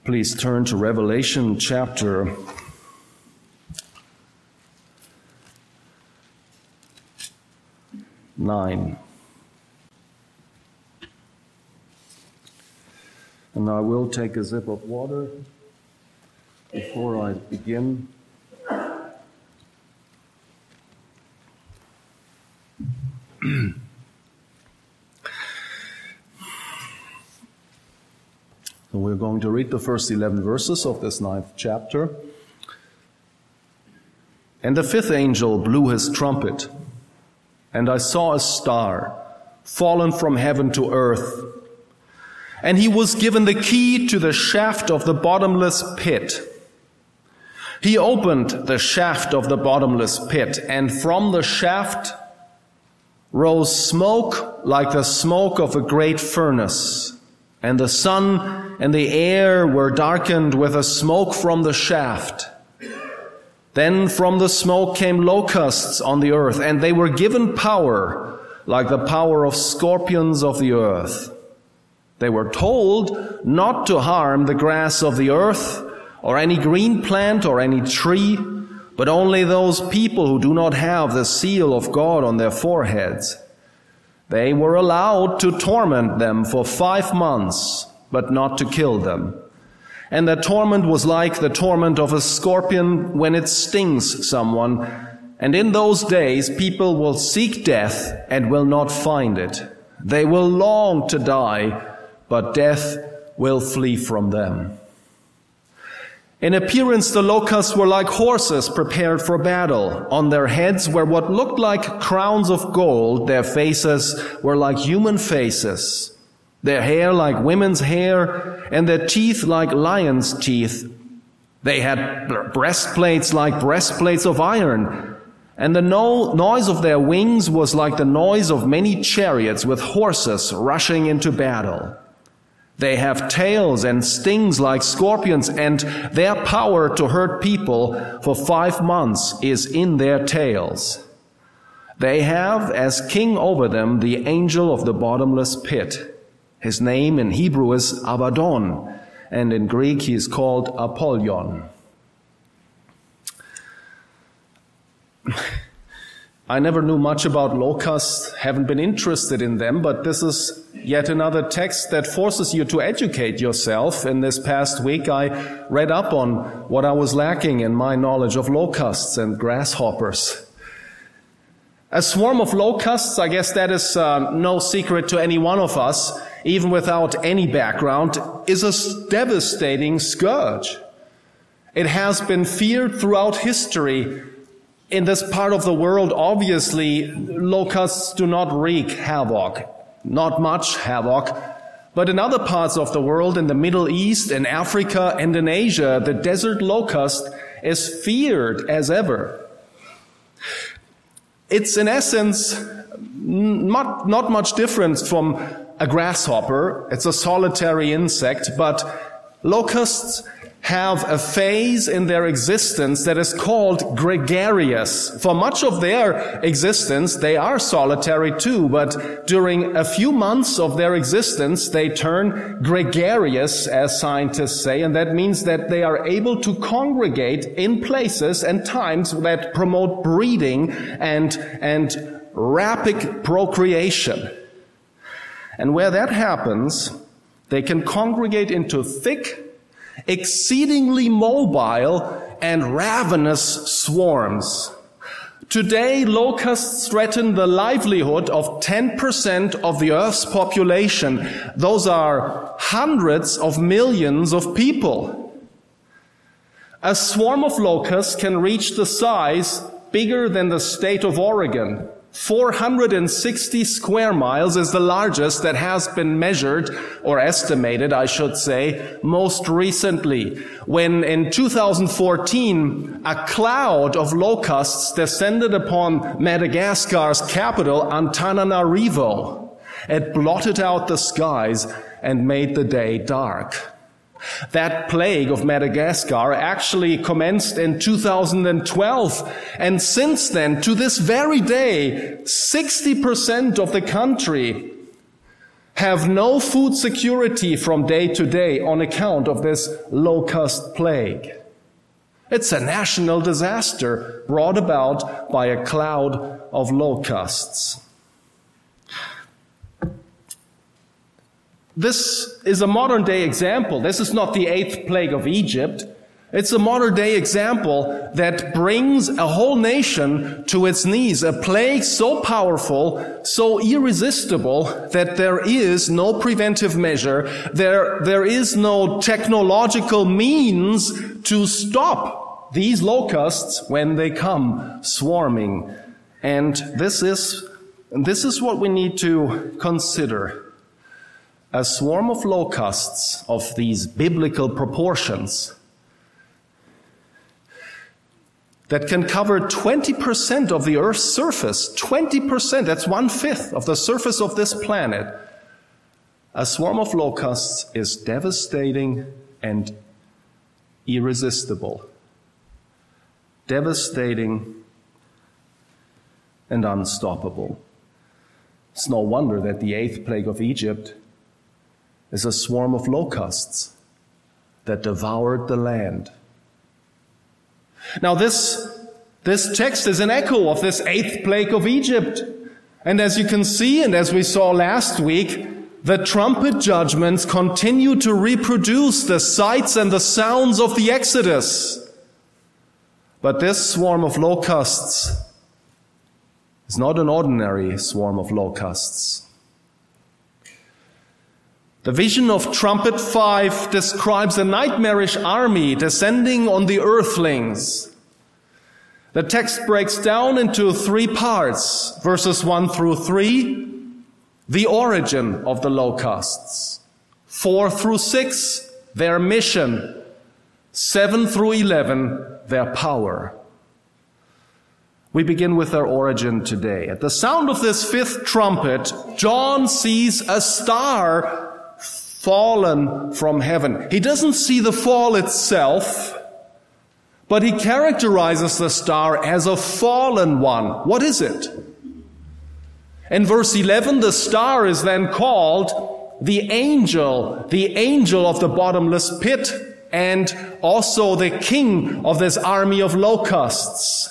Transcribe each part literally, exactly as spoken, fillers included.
Please turn to Revelation chapter nine. And I will take a sip of water before I begin. So we're going to read the first eleven verses of this ninth chapter. And the fifth angel blew his trumpet, and I saw a star fallen from heaven to earth. And he was given the key to the shaft of the bottomless pit. He opened the shaft of the bottomless pit, and from the shaft rose smoke like the smoke of a great furnace. And the sun and the air were darkened with a smoke from the shaft. Then from the smoke came locusts on the earth, and they were given power like the power of scorpions of the earth. They were told not to harm the grass of the earth, or any green plant or any tree, but only those people who do not have the seal of God on their foreheads. They were allowed to torment them for five months, but not to kill them. And the torment was like the torment of a scorpion when it stings someone. And in those days people will seek death and will not find it. They will long to die, but death will flee from them. In appearance, the locusts were like horses prepared for battle. On their heads were what looked like crowns of gold. Their faces were like human faces. Their hair like women's hair, and their teeth like lions' teeth. They had breastplates like breastplates of iron. And the no- noise of their wings was like the noise of many chariots with horses rushing into battle. They have tails and stings like scorpions, and their power to hurt people for five months is in their tails. They have as king over them the angel of the bottomless pit. His name in Hebrew is Abaddon, and in Greek he is called Apollyon. I never knew much about locusts, haven't been interested in them, but this is yet another text that forces you to educate yourself. In this past week, I read up on what I was lacking in my knowledge of locusts and grasshoppers. A swarm of locusts, I guess that is uh, no secret to any one of us, even without any background, is a devastating scourge. It has been feared throughout history. In this part of the world, obviously, locusts do not wreak havoc, not much havoc. But in other parts of the world, in the Middle East, in Africa, and in Asia, the desert locust is feared as ever. It's in essence not, not much different from a grasshopper. It's a solitary insect, but locusts have a phase in their existence that is called gregarious. For much of their existence, they are solitary too, but during a few months of their existence, they turn gregarious, as scientists say, and that means that they are able to congregate in places and times that promote breeding and, and rapid procreation. And where that happens, they can congregate into thick, exceedingly mobile and ravenous swarms. Today, locusts threaten the livelihood of ten percent of the Earth's population. Those are hundreds of millions of people. A swarm of locusts can reach the size bigger than the state of Oregon. four hundred sixty square miles is the largest that has been measured, or estimated, I should say, most recently, when in two thousand fourteen, a cloud of locusts descended upon Madagascar's capital, Antananarivo. It blotted out the skies and made the day dark. That plague of Madagascar actually commenced in two thousand twelve, and since then, to this very day, sixty percent of the country have no food security from day to day on account of this locust plague. It's a national disaster brought about by a cloud of locusts. This is a modern day example. This is not the eighth plague of Egypt. It's a modern day example that brings a whole nation to its knees. A plague so powerful, so irresistible that there is no preventive measure. There, there is no technological means to stop these locusts when they come swarming. And this is, this is what we need to consider. A swarm of locusts of these biblical proportions that can cover twenty percent of the Earth's surface, twenty percent, that's one-fifth of the surface of this planet. A swarm of locusts is devastating and irresistible. Devastating and unstoppable. It's no wonder that the eighth plague of Egypt is a swarm of locusts that devoured the land. Now this, this text is an echo of this eighth plague of Egypt. And as you can see, and as we saw last week, the trumpet judgments continue to reproduce the sights and the sounds of the Exodus. But this swarm of locusts is not an ordinary swarm of locusts. The vision of trumpet five describes a nightmarish army descending on the earthlings. The text breaks down into three parts, verses one through three, the origin of the locusts, four through six, their mission, seven through eleven, their power. We begin with their origin today. At the sound of this fifth trumpet, John sees a star fallen from heaven. He doesn't see the fall itself, but he characterizes the star as a fallen one. What is it? In verse eleven, the star is then called the angel, the angel of the bottomless pit, and also the king of this army of locusts.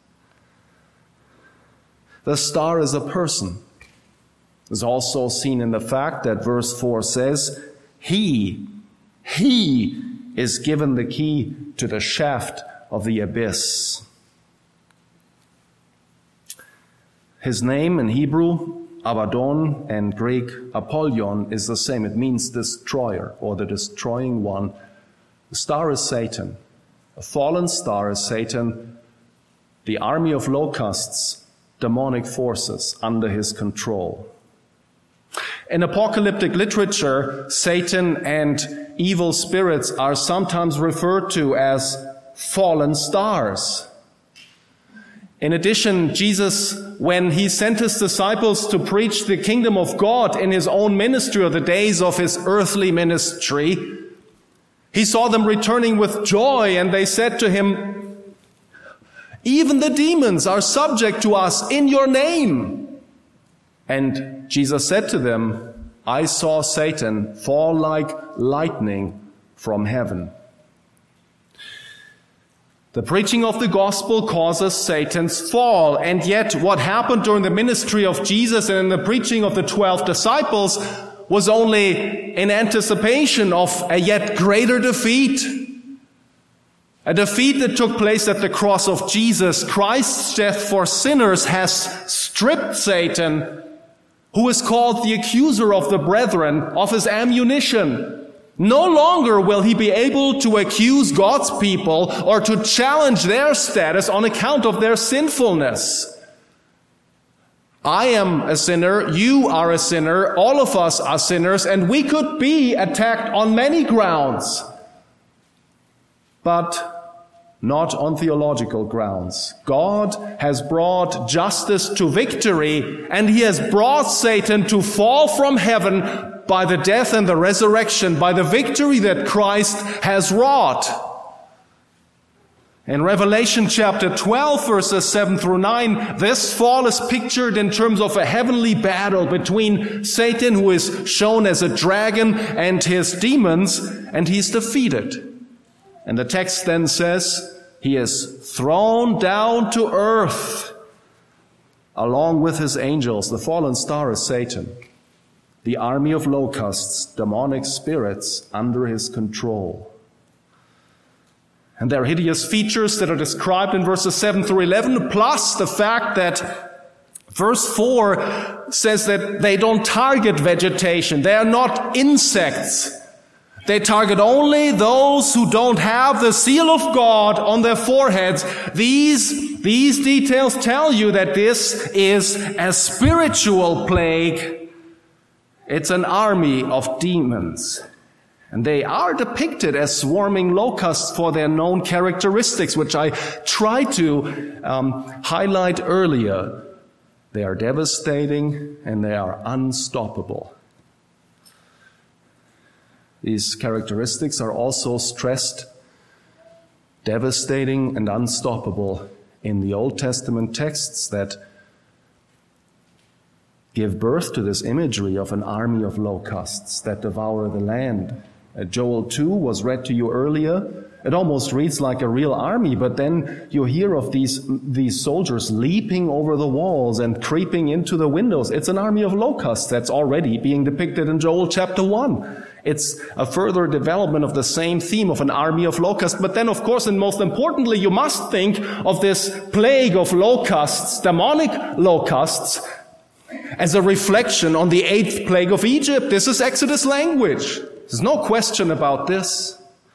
The star is a person. Is also seen in the fact that verse four says, He, He is given the key to the shaft of the abyss. His name in Hebrew, Abaddon, and Greek, Apollyon, is the same. It means destroyer or the destroying one. The star is Satan. A fallen star is Satan, the army of locusts, demonic forces under his control. In apocalyptic literature, Satan and evil spirits are sometimes referred to as fallen stars. In addition, Jesus, when he sent his disciples to preach the kingdom of God in his own ministry or the days of his earthly ministry, he saw them returning with joy, and they said to him, "Even the demons are subject to us in your name." And Jesus said to them, "I saw Satan fall like lightning from heaven." The preaching of the gospel causes Satan's fall, and yet what happened during the ministry of Jesus and in the preaching of the twelve disciples was only in anticipation of a yet greater defeat. A defeat that took place at the cross of Jesus. Christ's death for sinners has stripped Satan, who is called the accuser of the brethren, of his ammunition. No longer will he be able to accuse God's people or to challenge their status on account of their sinfulness. I am a sinner, you are a sinner, all of us are sinners, and we could be attacked on many grounds, but not on theological grounds. God has brought justice to victory, and he has brought Satan to fall from heaven by the death and the resurrection, by the victory that Christ has wrought. In Revelation chapter twelve, verses seven through nine, this fall is pictured in terms of a heavenly battle between Satan, who is shown as a dragon, and his demons, and he's defeated. And the text then says, he is thrown down to earth along with his angels. The fallen star is Satan, the army of locusts, demonic spirits under his control. And there are hideous features that are described in verses seven through eleven, plus the fact that verse four says that they don't target vegetation. They are not insects. They target only those who don't have the seal of God on their foreheads. These, these details tell you that this is a spiritual plague. It's an army of demons. And they are depicted as swarming locusts for their known characteristics, which I tried to um, highlight earlier. They are devastating and they are unstoppable. These characteristics are also stressed, devastating and unstoppable, in the Old Testament texts that give birth to this imagery of an army of locusts that devour the land. Uh, Joel two was read to you earlier. It almost reads like a real army, but then you hear of these, these soldiers leaping over the walls and creeping into the windows. It's an army of locusts that's already being depicted in Joel chapter one. It's a further development of the same theme of an army of locusts. But then, of course, and most importantly, you must think of this plague of locusts, demonic locusts, as a reflection on the eighth plague of Egypt. This is Exodus language. There's no question about this.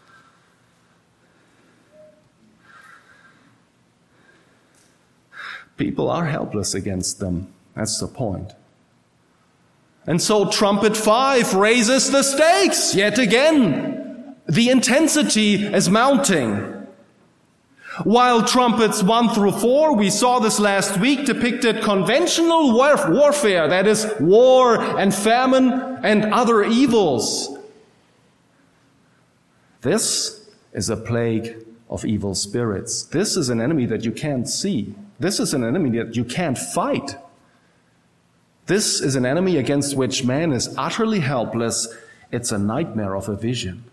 People are helpless against them. That's the point. And so trumpet five raises the stakes yet again. The intensity is mounting. While trumpets one through four, we saw this last week, depicted conventional war- warfare, that is war and famine and other evils. This is a plague of evil spirits. This is an enemy that you can't see. This is an enemy that you can't fight. This is an enemy against which man is utterly helpless. It's a nightmare of a vision.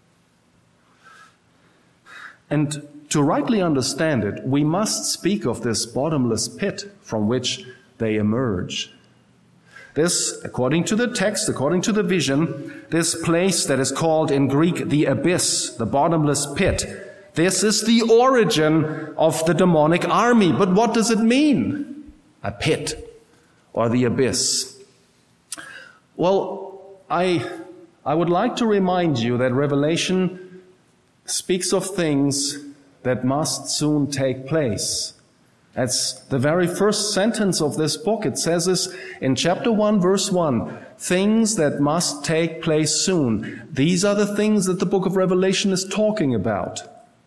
And to rightly understand it, we must speak of this bottomless pit from which they emerge. This, according to the text, according to the vision, this place that is called in Greek the abyss, the bottomless pit, this is the origin of the demonic army. But what does it mean? A pit or the abyss? Well, I, I would like to remind you that Revelation speaks of things that must soon take place. That's the very first sentence of this book. It says this in chapter one, verse one, things that must take place soon. These are the things that the book of Revelation is talking about.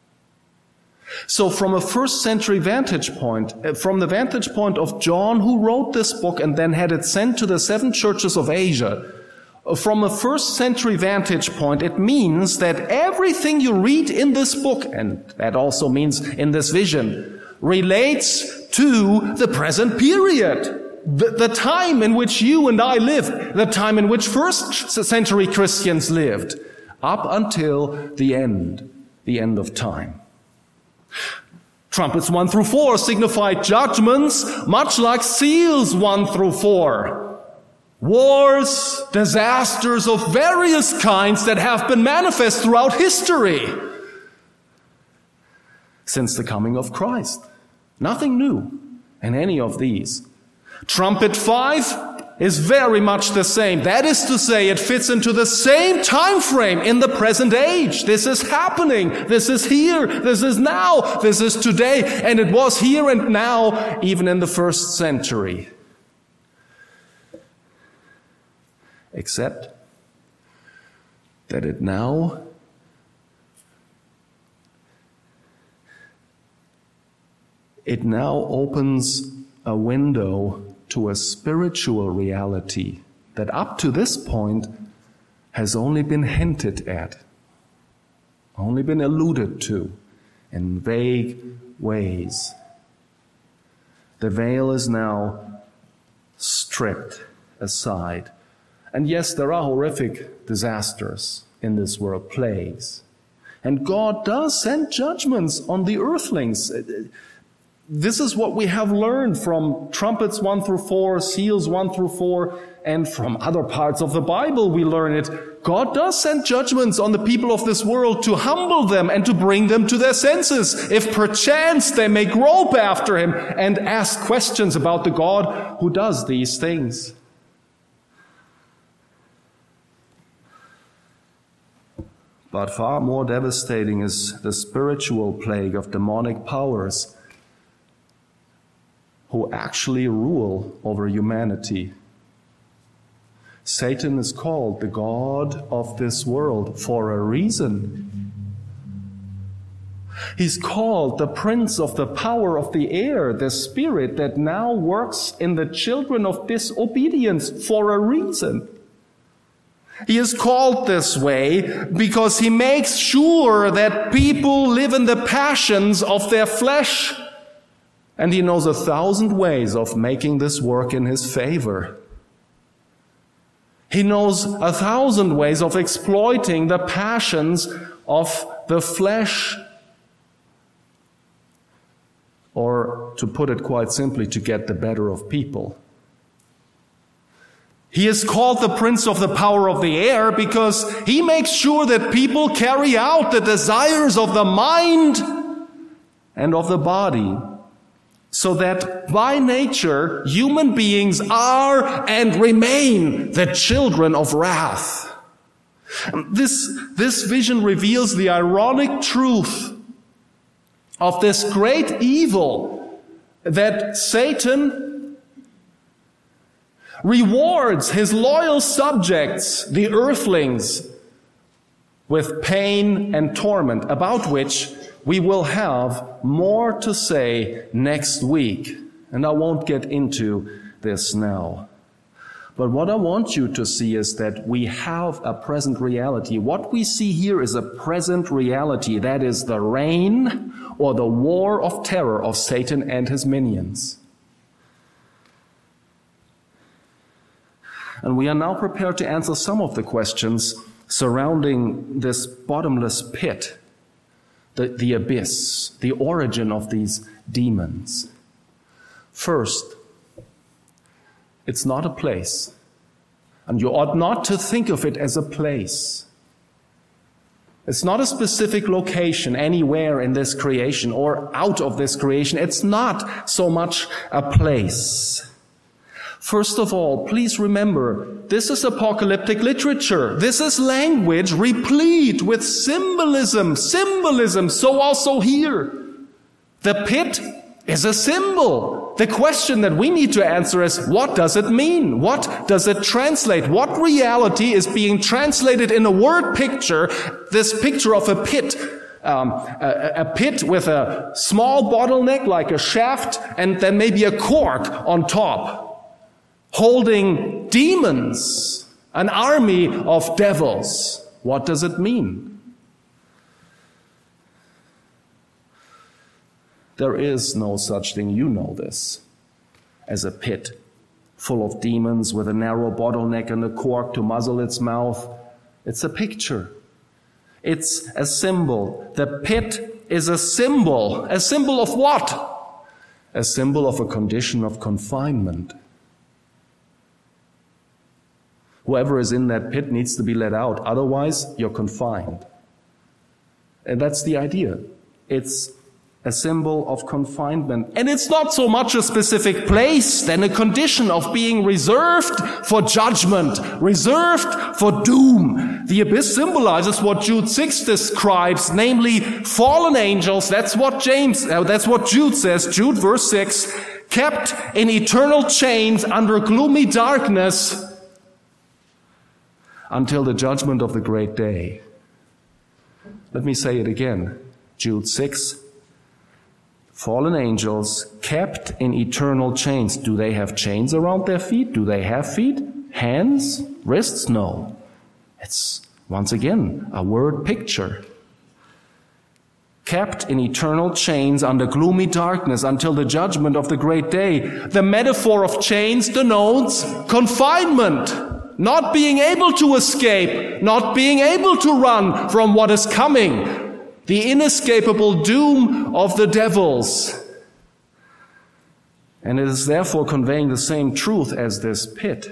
So from a first century vantage point, from the vantage point of John, who wrote this book and then had it sent to the seven churches of Asia, from a first century vantage point, it means that everything you read in this book, and that also means in this vision, relates to the present period. The, the time in which you and I live, the time in which first century Christians lived, up until the end, the end of time. Trumpets one through four signify judgments, much like seals one through four. Wars, disasters of various kinds that have been manifest throughout history since the coming of Christ. Nothing new in any of these. Trumpet five is very much the same. That is to say, it fits into the same time frame in the present age. This is happening. This is here. This is now. This is today. And it was here and now, even in the first century. Except that it now it now opens a window to a spiritual reality that up to this point has only been hinted at, only been alluded to in vague ways. The veil is now stripped aside. And yes, there are horrific disasters in this world, plagues. And God does send judgments on the earthlings. This is what we have learned from trumpets one through four, seals one through four, and from other parts of the Bible we learn it. God does send judgments on the people of this world to humble them and to bring them to their senses, if perchance they may grope after him and ask questions about the God who does these things. But far more devastating is the spiritual plague of demonic powers who actually rule over humanity. Satan is called the god of this world for a reason. He's called the prince of the power of the air, the spirit that now works in the children of disobedience for a reason. He is called this way because he makes sure that people live in the passions of their flesh. And he knows a thousand ways of making this work in his favor. He knows a thousand ways of exploiting the passions of the flesh. Or, to put it quite simply, to get the better of people. He is called the prince of the power of the air because he makes sure that people carry out the desires of the mind and of the body, so that by nature human beings are and remain the children of wrath. This, this vision reveals the ironic truth of this great evil that Satan rewards his loyal subjects, the earthlings, with pain and torment, about which we will have more to say next week. And I won't get into this now. But what I want you to see is that we have a present reality. What we see here is a present reality. That is the reign or the war of terror of Satan and his minions. And we are now prepared to answer some of the questions surrounding this bottomless pit, the, the abyss, the origin of these demons. First, it's not a place, and you ought not to think of it as a place. It's not a specific location anywhere in this creation or out of this creation. It's not so much a place. First of all, please remember, this is apocalyptic literature. This is language replete with symbolism. Symbolism, so also here. The pit is a symbol. The question that we need to answer is, what does it mean? What does it translate? What reality is being translated in a word picture, this picture of a pit? Um, a, a pit with a small bottleneck like a shaft and then maybe a cork on top, holding demons, an army of devils. What does it mean? There is no such thing, you know this, as a pit full of demons with a narrow bottleneck and a cork to muzzle its mouth. It's a picture. It's a symbol. The pit is a symbol. A symbol of what? A symbol of a condition of confinement. Whoever is in that pit needs to be let out. Otherwise, you're confined. And that's the idea. It's a symbol of confinement. And it's not so much a specific place than a condition of being reserved for judgment, reserved for doom. The abyss symbolizes what Jude six describes, namely fallen angels. That's what James, uh, that's what Jude says, Jude verse six, kept in eternal chains under gloomy darkness until the judgment of the great day. Let me say it again. Jude six. Fallen angels kept in eternal chains. Do they have chains around their feet? Do they have feet? Hands? Wrists? No. It's, once again, a word picture. kept in eternal chains under gloomy darkness until the judgment of the great day. The metaphor of chains denotes confinement, not being able to escape, not being able to run from what is coming, the inescapable doom of the devils. And it is therefore conveying the same truth as this pit.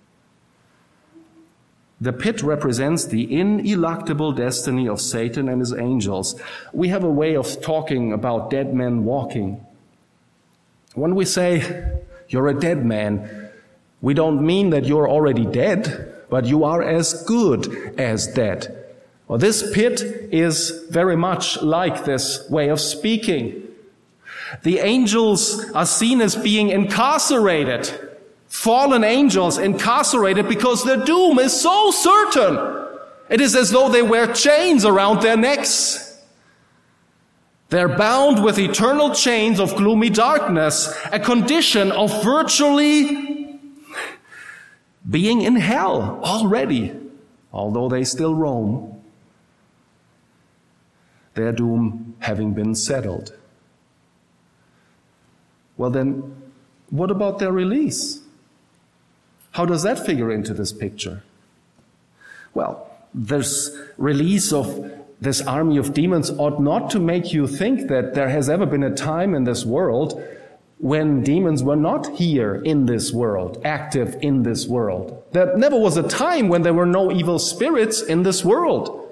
The pit represents the ineluctable destiny of Satan and his angels. We have a way of talking about dead men walking. When we say, you're a dead man, we don't mean that you're already dead, but you are as good as dead. Well, this pit is very much like this way of speaking. The angels are seen as being incarcerated. Fallen angels incarcerated because their doom is so certain. It is as though they wear chains around their necks. They're bound with eternal chains of gloomy darkness, a condition of virtually being in hell already, although they still roam, their doom having been settled. Well then, what about their release? How does that figure into this picture? Well, this release of this army of demons ought not to make you think that there has ever been a time in this world when demons were not here in this world, active in this world. There never was a time when there were no evil spirits in this world.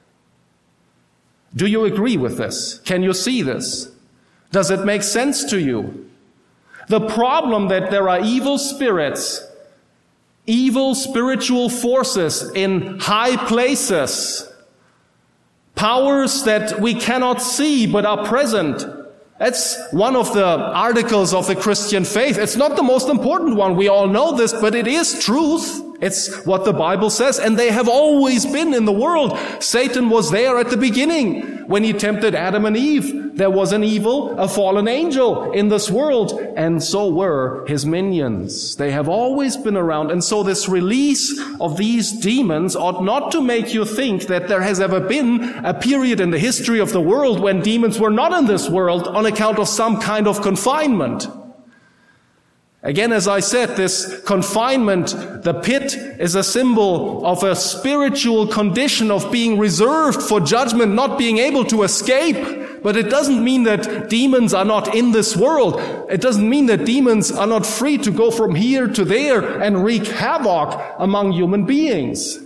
Do you agree with this? Can you see this? Does it make sense to you? The problem that there are evil spirits, evil spiritual forces in high places, powers that we cannot see but are present. That's one of the articles of the Christian faith. It's not the most important one. We all know this, but it is truth. It's what the Bible says, and they have always been in the world. Satan was there at the beginning. When he tempted Adam and Eve, there was an evil, a fallen angel in this world, and so were his minions. They have always been around, and so this release of these demons ought not to make you think that there has ever been a period in the history of the world when demons were not in this world on account of some kind of confinement. Again, as I said, this confinement, the pit, is a symbol of a spiritual condition of being reserved for judgment, not being able to escape. But it doesn't mean that demons are not in this world. It doesn't mean that demons are not free to go from here to there and wreak havoc among human beings.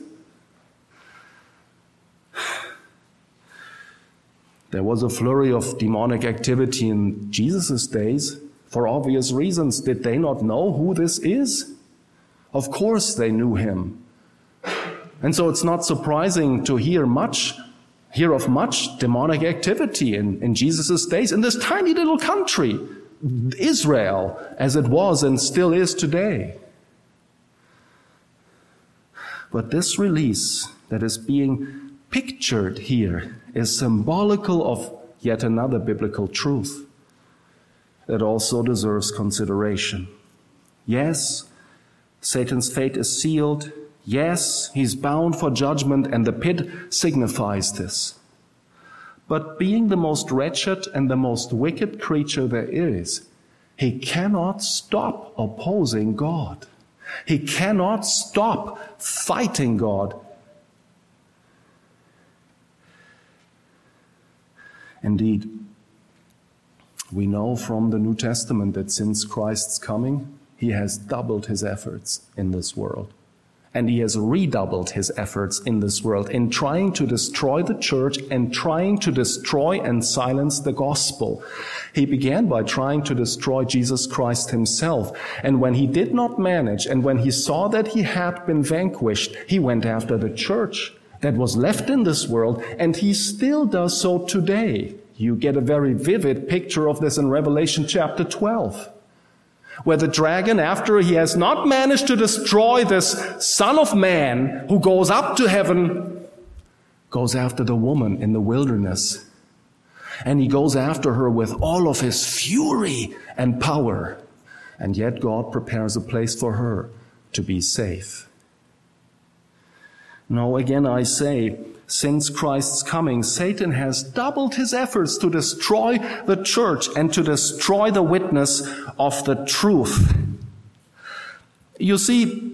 There was a flurry of demonic activity in Jesus' days. For obvious reasons, did they not know who this is? Of course they knew him. And so it's not surprising to hear much, hear of much demonic activity in, in Jesus' days in this tiny little country, Israel, as it was and still is today. But this release that is being pictured here is symbolical of yet another biblical truth that also deserves consideration. Yes, Satan's fate is sealed. Yes, he's bound for judgment, and the pit signifies this. But being the most wretched and the most wicked creature there is, he cannot stop opposing God. He cannot stop fighting God. Indeed, we know from the New Testament that since Christ's coming, he has doubled his efforts in this world. And he has redoubled his efforts in this world in trying to destroy the church and trying to destroy and silence the gospel. He began by trying to destroy Jesus Christ himself. And when he did not manage, and when he saw that he had been vanquished, he went after the church that was left in this world, and he still does so today. You get a very vivid picture of this in Revelation chapter twelve, where the dragon, after he has not managed to destroy this Son of Man who goes up to heaven, goes after the woman in the wilderness. And he goes after her with all of his fury and power. And yet God prepares a place for her to be safe. No, again I say, since Christ's coming, Satan has doubled his efforts to destroy the church and to destroy the witness of the truth. You see,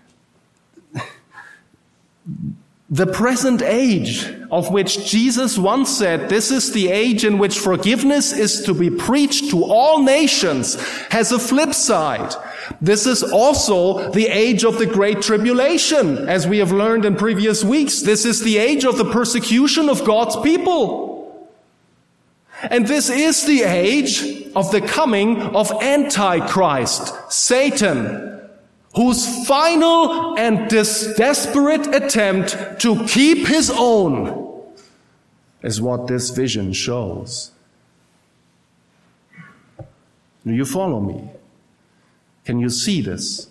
the present age of which Jesus once said, this is the age in which forgiveness is to be preached to all nations, has a flip side. This is also the age of the Great Tribulation, as we have learned in previous weeks. This is the age of the persecution of God's people. And this is the age of the coming of Antichrist, Satan, whose final and des- desperate attempt to keep his own is what this vision shows. Do you follow me? Can you see this?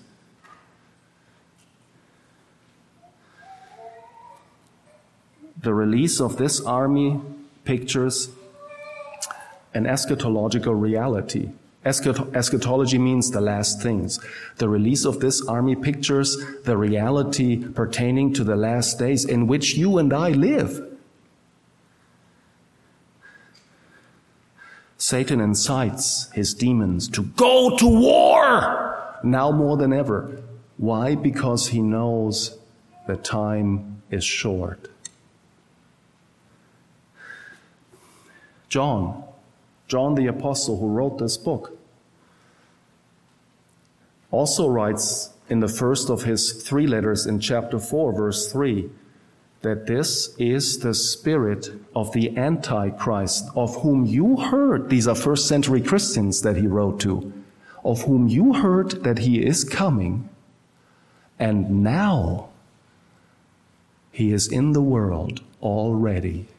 The release of this army pictures an eschatological reality. Eschat- eschatology means the last things. The release of this army pictures the reality pertaining to the last days in which you and I live. Satan incites his demons to go to war now more than ever. Why? Because he knows the time is short. John, John the Apostle, who wrote this book, also writes in the first of his three letters in chapter four, verse three, that this is the spirit of the Antichrist, of whom you heard, these are first century Christians that he wrote to, of whom you heard that he is coming, and now he is in the world already.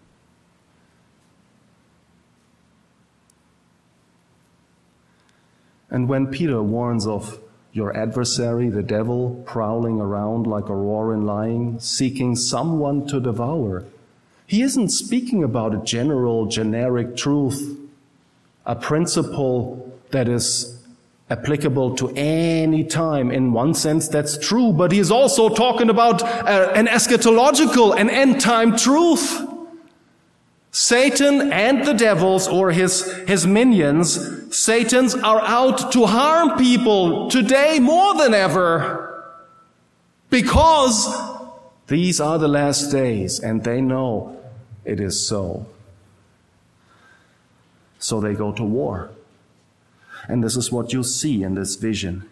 And when Peter warns of your adversary, the devil, prowling around like a roaring lion, seeking someone to devour, he isn't speaking about a general, generic truth, a principle that is applicable to any time. In one sense, that's true, but he's also talking about uh, an eschatological, an end-time truth. Satan and the devils, or his, his minions, Satans, are out to harm people today more than ever, because these are the last days, and they know it is so. So they go to war. And this is what you see in this vision.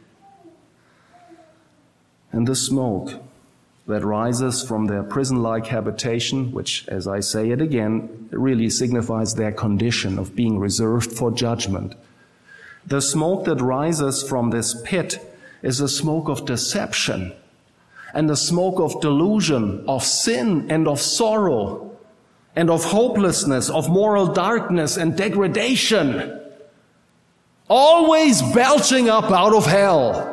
And the smoke that rises from their prison-like habitation, which, as I say it again, really signifies their condition of being reserved for judgment. The smoke that rises from this pit is a smoke of deception and the smoke of delusion, of sin and of sorrow and of hopelessness, of moral darkness and degradation, always belching up out of hell.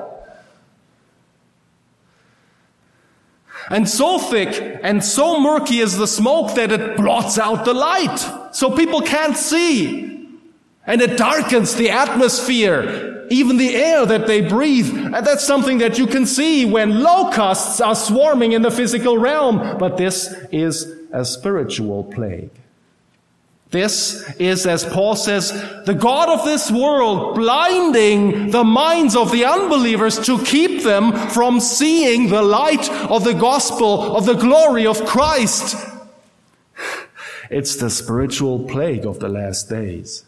And so thick and so murky is the smoke that it blots out the light, so people can't see. And it darkens the atmosphere, even the air that they breathe. And that's something that you can see when locusts are swarming in the physical realm. But this is a spiritual plague. This is, as Paul says, the God of this world blinding the minds of the unbelievers to keep them from seeing the light of the gospel, of the glory of Christ. It's the spiritual plague of the last days.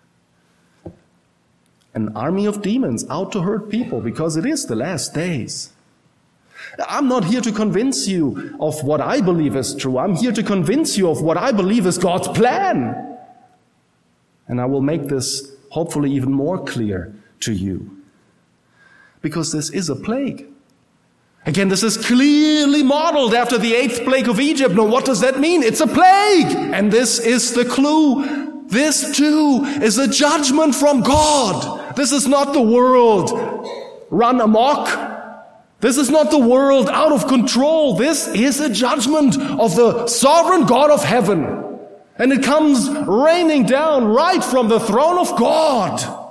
An army of demons out to hurt people because it is the last days. I'm not here to convince you of what I believe is true. I'm here to convince you of what I believe is God's plan. And I will make this hopefully even more clear to you. Because this is a plague. Again, this is clearly modeled after the eighth plague of Egypt. Now, what does that mean? It's a plague! And this is the clue. This too is a judgment from God. This is not the world run amok. This is not the world out of control. This is a judgment of the sovereign God of heaven. And it comes raining down right from the throne of God.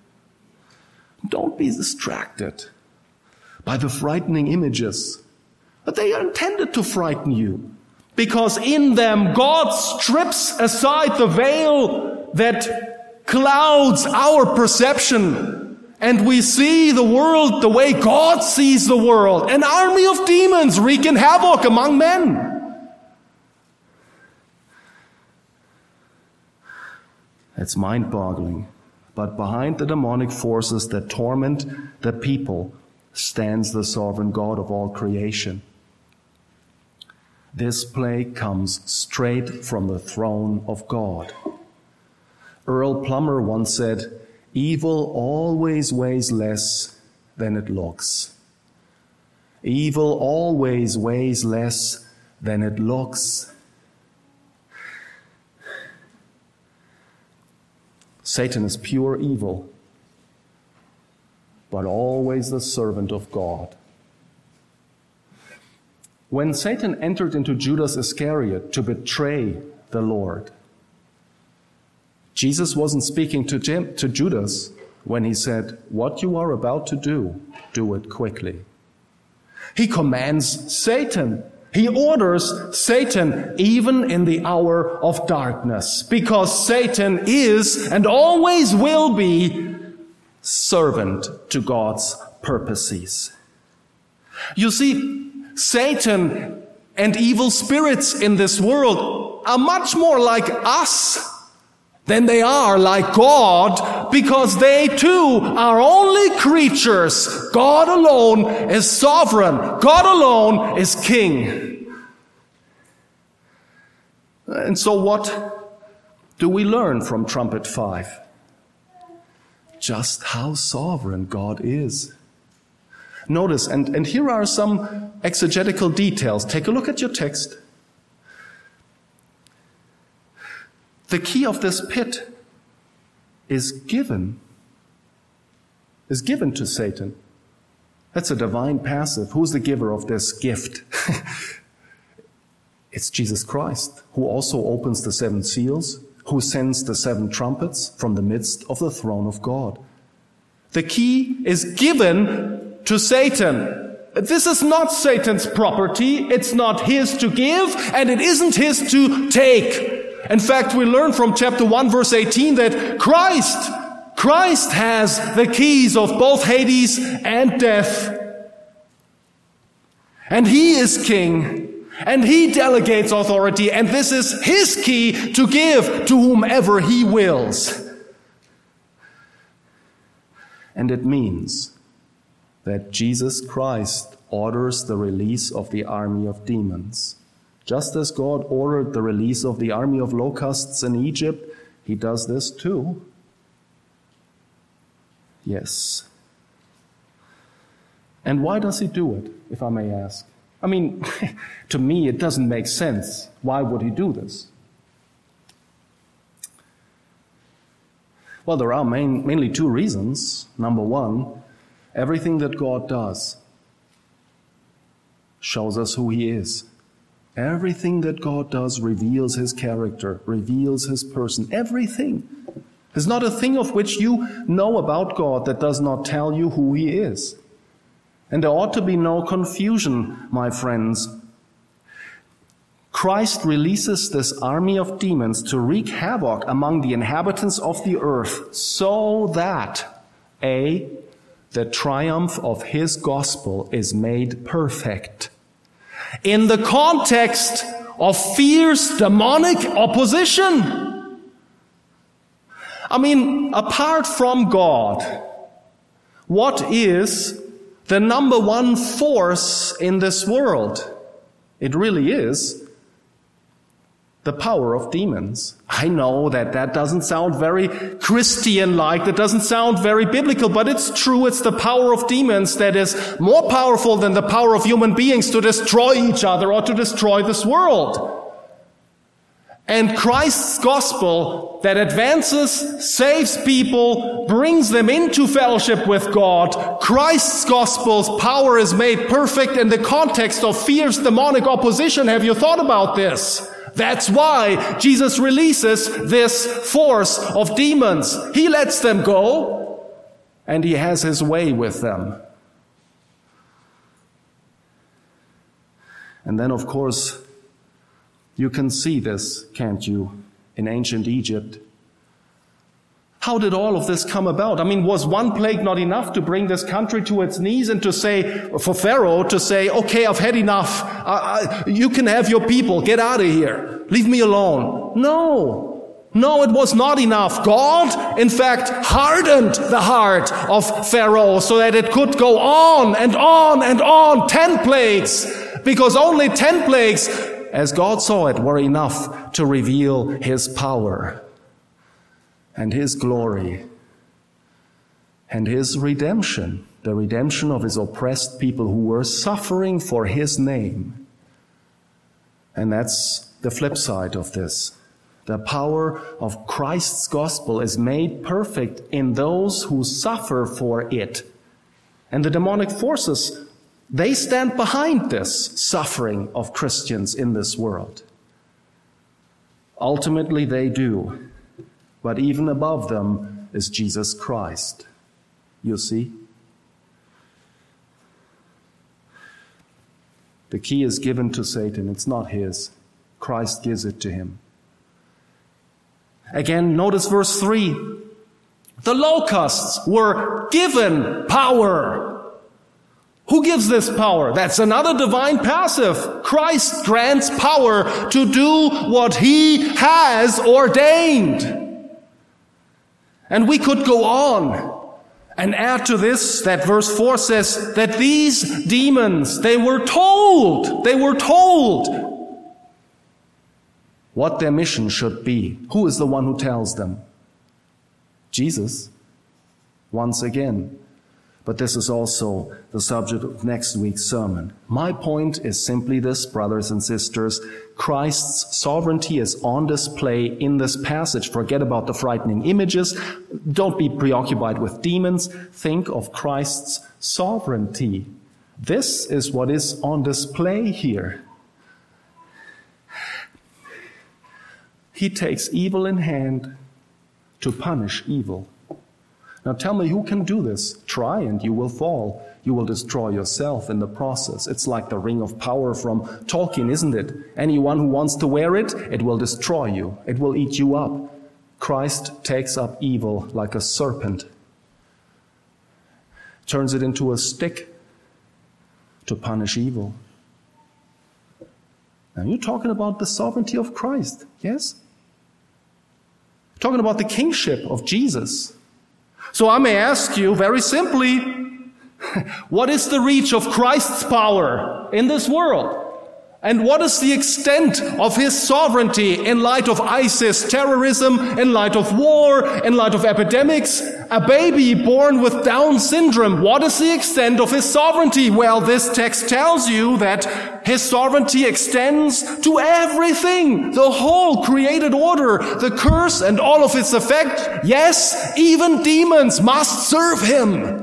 Don't be distracted by the frightening images But they are intended to frighten you, because in them God strips aside the veil that clouds our perception, and we see the world the way God sees the world, an army of demons wreaking havoc among men. It's mind-boggling. But behind the demonic forces that torment the people stands the sovereign God of all creation. This plague comes straight from the throne of God. Earl Plummer once said, "Evil always weighs less than it looks. Evil always weighs less than it looks." Satan is pure evil, but always the servant of God. When Satan entered into Judas Iscariot to betray the Lord, Jesus wasn't speaking to, Jim, to Judas when he said, "What you are about to do, do it quickly." He commands Satan. He orders Satan even in the hour of darkness, because Satan is and always will be servant to God's purposes. You see, Satan and evil spirits in this world are much more like us than they are like God, because they too are only creatures. God alone is sovereign. God alone is king. And so what do we learn from Trumpet five? Just how sovereign God is. Notice, and, and here are some exegetical details. Take a look at your text. The key of this pit is given, is given to Satan. That's a divine passive. Who's the giver of this gift? It's Jesus Christ, who also opens the seven seals, who sends the seven trumpets from the midst of the throne of God. The key is given to Satan. This is not Satan's property. It's not his to give, and it isn't his to take. In fact, we learn from chapter one, verse eighteen, that Christ, Christ has the keys of both Hades and death. And he is king, and he delegates authority, and this is his key to give to whomever he wills. And it means that Jesus Christ orders the release of the army of demons. Just as God ordered the release of the army of locusts in Egypt, he does this too. Yes. And why does he do it, if I may ask? I mean, to me, it doesn't make sense. Why would he do this? Well, there are main, mainly two reasons. Number one, everything that God does shows us who he is. Everything that God does reveals his character, reveals his person. Everything. There's not a thing of which you know about God that does not tell you who he is. And there ought to be no confusion, my friends. Christ releases this army of demons to wreak havoc among the inhabitants of the earth so that, A, the triumph of his gospel is made perfect. In the context of fierce demonic opposition. I mean, apart from God, what is the number one force in this world? It really is the power of demons. I know that that doesn't sound very Christian-like, that doesn't sound very biblical, but it's true. It's the power of demons that is more powerful than the power of human beings to destroy each other or to destroy this world. And Christ's gospel that advances, saves people, brings them into fellowship with God. Christ's gospel's power is made perfect in the context of fierce demonic opposition. Have you thought about this? That's why Jesus releases this force of demons. He lets them go, and he has his way with them. And then, of course, you can see this, can't you, in ancient Egypt. How did all of this come about? I mean, was one plague not enough to bring this country to its knees and to say, for Pharaoh to say, okay, I've had enough. I, I, you can have your people. Get out of here. Leave me alone. No. No, it was not enough. God, in fact, hardened the heart of Pharaoh so that it could go on and on and on. Ten plagues. Because only ten plagues, as God saw it, were enough to reveal his power and his glory and his redemption, the redemption of his oppressed people who were suffering for his name. And that's the flip side of this. The power of Christ's gospel is made perfect in those who suffer for it. And the demonic forces, they stand behind this suffering of Christians in this world. Ultimately, they do. But even above them is Jesus Christ. You see? The key is given to Satan. It's not his. Christ gives it to him. Again, notice verse three. The locusts were given power. Who gives this power? That's another divine passive. Christ grants power to do what he has ordained. And we could go on and add to this that verse four says that these demons, they were told, they were told what their mission should be. Who is the one who tells them? Jesus, once again. But this is also the subject of next week's sermon. My point is simply this, brothers and sisters. Christ's sovereignty is on display in this passage. Forget about the frightening images. Don't be preoccupied with demons. Think of Christ's sovereignty. This is what is on display here. He takes evil in hand to punish evil. Now tell me, who can do this? Try and you will fall. You will destroy yourself in the process. It's like the ring of power from Tolkien, isn't it? Anyone who wants to wear it, it will destroy you. It will eat you up. Christ takes up evil like a serpent, turns it into a stick to punish evil. Now you're talking about the sovereignty of Christ, yes? Talking about the kingship of Jesus. So I may ask you very simply, what is the reach of Christ's power in this world? And what is the extent of his sovereignty in light of ISIS terrorism, in light of war, in light of epidemics? A baby born with Down syndrome, what is the extent of his sovereignty? Well, this text tells you that his sovereignty extends to everything, the whole created order, the curse and all of its effect. Yes, even demons must serve him.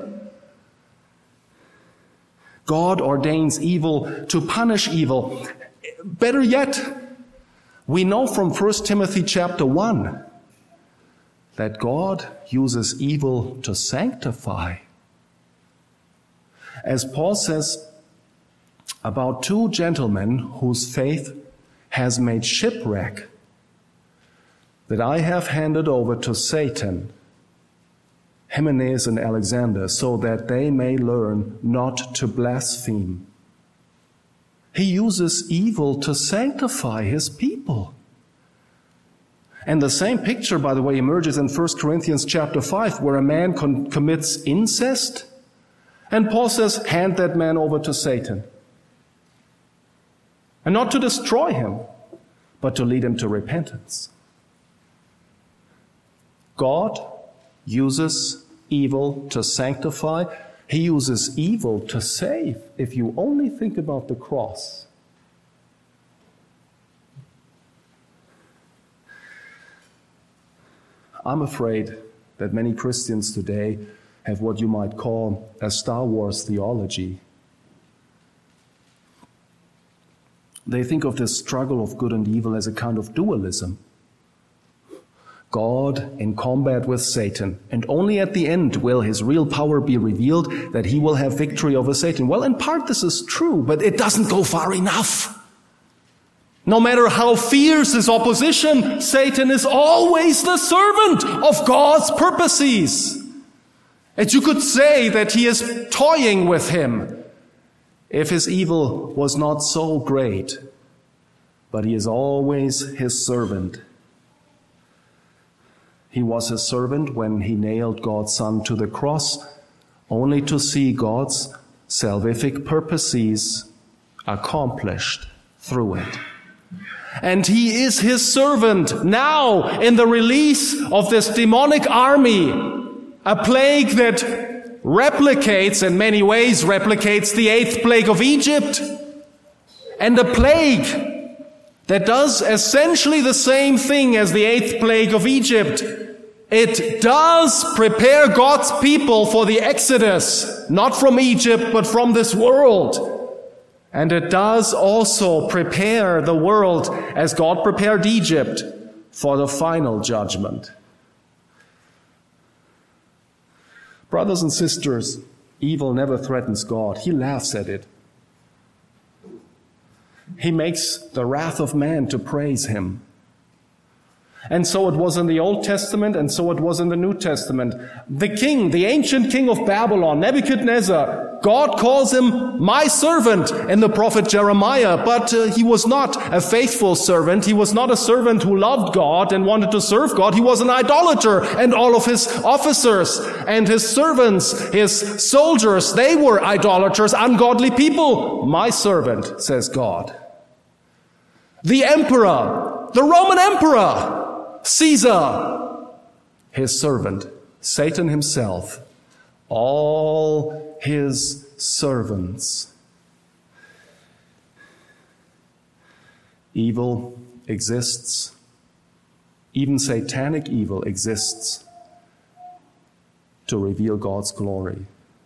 God ordains evil to punish evil. Better yet, we know from First Timothy chapter one that God uses evil to sanctify. As Paul says about two gentlemen whose faith has made shipwreck, that I have handed over to Satan, Hymenaeus and Alexander, so that they may learn not to blaspheme. He uses evil to sanctify his people. And the same picture, by the way, emerges in First Corinthians chapter five, where a man con- commits incest. And Paul says, hand that man over to Satan. And not to destroy him, but to lead him to repentance. God uses evil to sanctify. He uses evil to save. If you only think about the cross. I'm afraid that many Christians today have what you might call a Star Wars theology. They think of this struggle of good and evil as a kind of dualism. God in combat with Satan, and only at the end will his real power be revealed, that he will have victory over Satan. Well, in part this is true, but it doesn't go far enough. No matter how fierce his opposition, Satan is always the servant of God's purposes. And you could say that he is toying with him if his evil was not so great. But he is always his servant. He was his servant when he nailed God's Son to the cross, only to see God's salvific purposes accomplished through it. And he is his servant now in the release of this demonic army, a plague that replicates, in many ways replicates the eighth plague of Egypt, and a plague that does essentially the same thing as the eighth plague of Egypt. It does prepare God's people for the exodus, not from Egypt, but from this world. And it does also prepare the world, as God prepared Egypt, for the final judgment. Brothers and sisters, evil never threatens God. He laughs at it. He makes the wrath of man to praise him. And so it was in the Old Testament, and so it was in the New Testament. The king, the ancient king of Babylon, Nebuchadnezzar, God calls him my servant in the prophet Jeremiah, but uh, he was not a faithful servant. He was not a servant who loved God and wanted to serve God. He was an idolater, and all of his officers and his servants, his soldiers, they were idolaters, ungodly people. My servant, says God. The emperor, the Roman emperor, Caesar, his servant, Satan himself, all his servants. Evil exists, even satanic evil exists to reveal God's glory.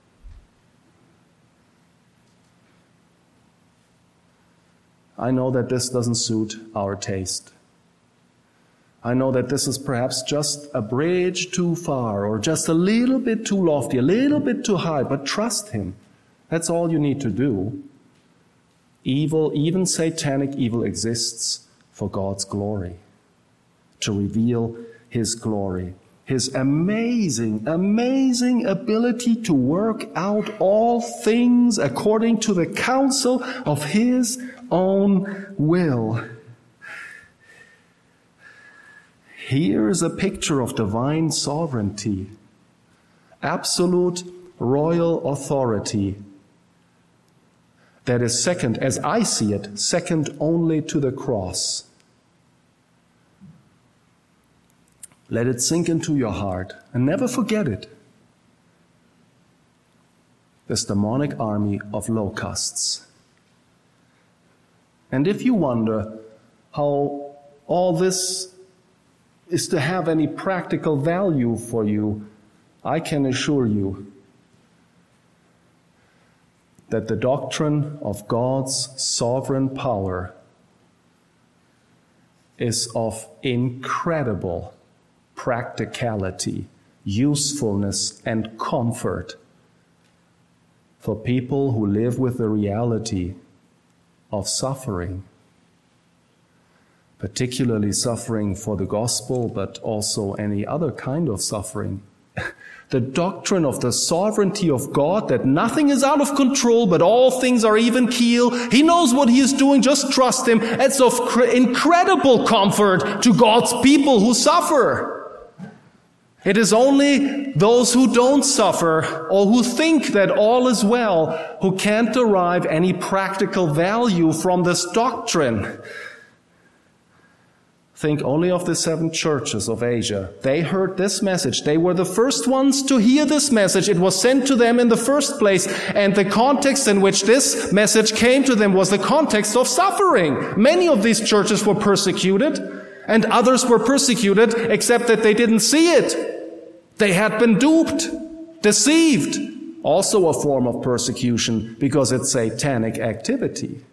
I know that this doesn't suit our taste. I know that this is perhaps just a bridge too far or just a little bit too lofty, a little bit too high, but trust him. That's all you need to do. Evil, even satanic evil, exists for God's glory, to reveal his glory, his amazing, amazing ability to work out all things according to the counsel of his own will. Here is a picture of divine sovereignty, absolute royal authority that is second, as I see it, second only to the cross. Let it sink into your heart and never forget it. This demonic army of locusts. And if you wonder how all this is to have any practical value for you, I can assure you that the doctrine of God's sovereign power is of incredible practicality, usefulness, and comfort for people who live with the reality of suffering. Particularly suffering for the gospel, but also any other kind of suffering. The doctrine of the sovereignty of God, that nothing is out of control, but all things are even keel. He knows what he is doing, just trust him. It's of cr- incredible comfort to God's people who suffer. It is only those who don't suffer or who think that all is well who can't derive any practical value from this doctrine. Think only of the seven churches of Asia. They heard this message. They were the first ones to hear this message. It was sent to them in the first place. And the context in which this message came to them was the context of suffering. Many of these churches were persecuted, and others were persecuted, except that they didn't see it. They had been duped, deceived. Also a form of persecution, because it's satanic activity.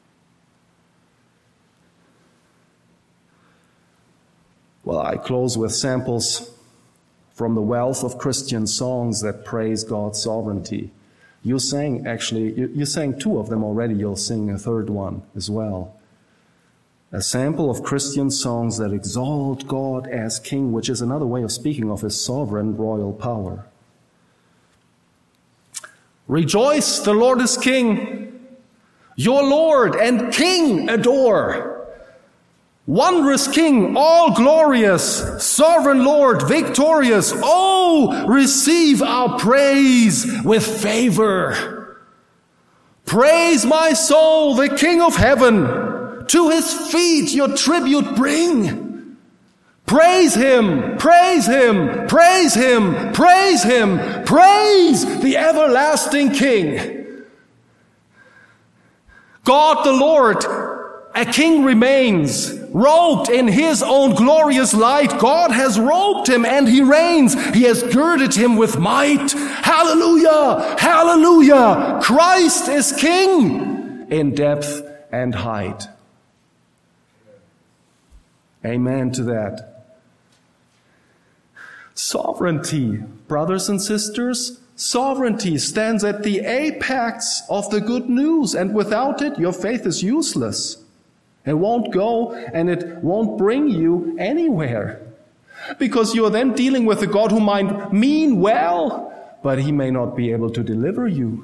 Well, I close with samples from the wealth of Christian songs that praise God's sovereignty. You sang, actually, you, you sang two of them already. You'll sing a third one as well. A sample of Christian songs that exalt God as King, which is another way of speaking of his sovereign royal power. Rejoice, the Lord is King. Your Lord and King adore. Wondrous King, all glorious, sovereign Lord, victorious. Oh, receive our praise with favor. Praise my soul, the King of heaven. To his feet your tribute bring. Praise him, praise him, praise him, praise him, praise the everlasting King. God the Lord, a King remains, robed in his own glorious light. God has robed him and he reigns. He has girded him with might. Hallelujah, hallelujah. Christ is King in depth and height. Amen to that. Sovereignty, brothers and sisters, sovereignty stands at the apex of the good news, and without it, your faith is useless. It won't go, and it won't bring you anywhere. Because you are then dealing with a God who might mean well, but he may not be able to deliver you.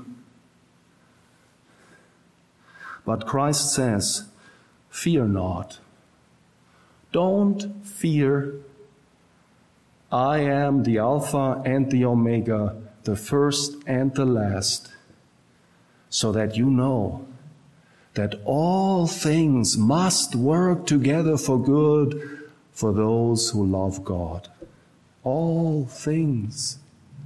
But Christ says, fear not. Don't fear. I am the Alpha and the Omega, the first and the last, so that you know that all things must work together for good for those who love God. All things.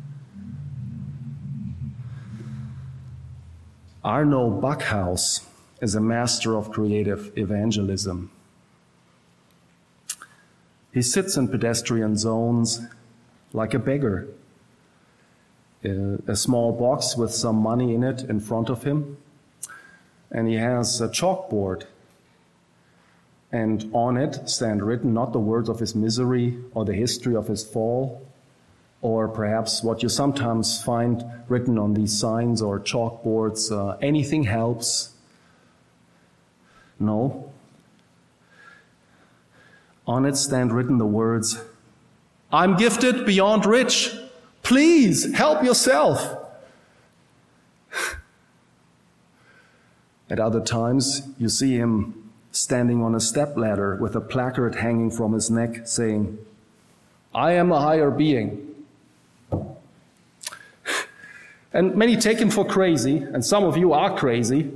Arno Backhaus is a master of creative evangelism. He sits in pedestrian zones like a beggar. A small box with some money in it in front of him. And he has a chalkboard. And on it stand written not the words of his misery or the history of his fall, or perhaps what you sometimes find written on these signs or chalkboards, uh, anything helps. No. On it stand written the words, I'm gifted beyond rich. Please help yourself. At other times, you see him standing on a stepladder with a placard hanging from his neck saying, I am a higher being. And many take him for crazy, and some of you are crazy.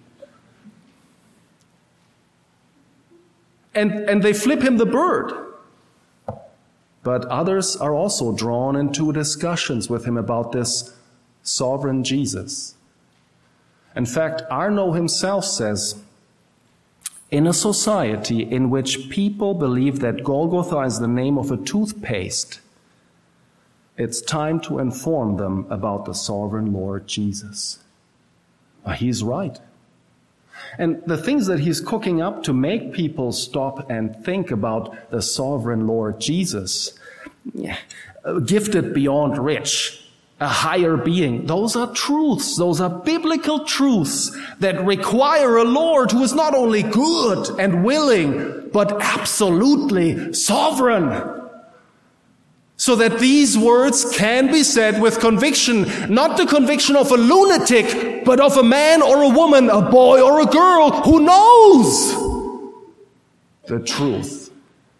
And, and they flip him the bird. But others are also drawn into discussions with him about this sovereign Jesus. In fact, Arno himself says, in a society in which people believe that Golgotha is the name of a toothpaste, it's time to inform them about the sovereign Lord Jesus. Uh, he's right. And the things that he's cooking up to make people stop and think about the sovereign Lord Jesus, yeah, gifted beyond rich, a higher being, those are truths, those are biblical truths that require a Lord who is not only good and willing, but absolutely sovereign. So that these words can be said with conviction, not the conviction of a lunatic, but of a man or a woman, a boy or a girl who knows the truth.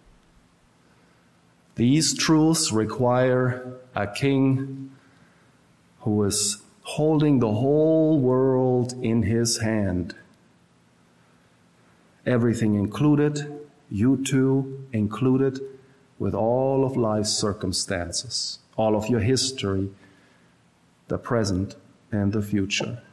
These truths require a king who is holding the whole world in his hand. Everything included, you too included, with all of life's circumstances, all of your history, the present and the future.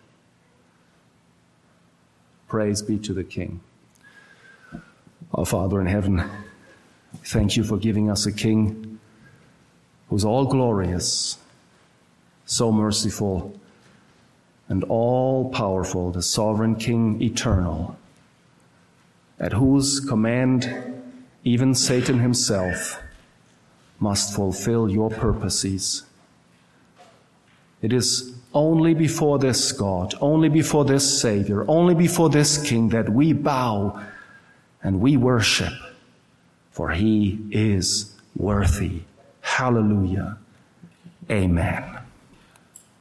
Praise be to the King. Our Father in heaven, thank you for giving us a King who's all glorious, so merciful, and all powerful, the sovereign King eternal, at whose command even Satan himself must fulfill your purposes. It is only before this God, only before this Savior, only before this King that we bow And we worship, for he is worthy. Hallelujah. Amen.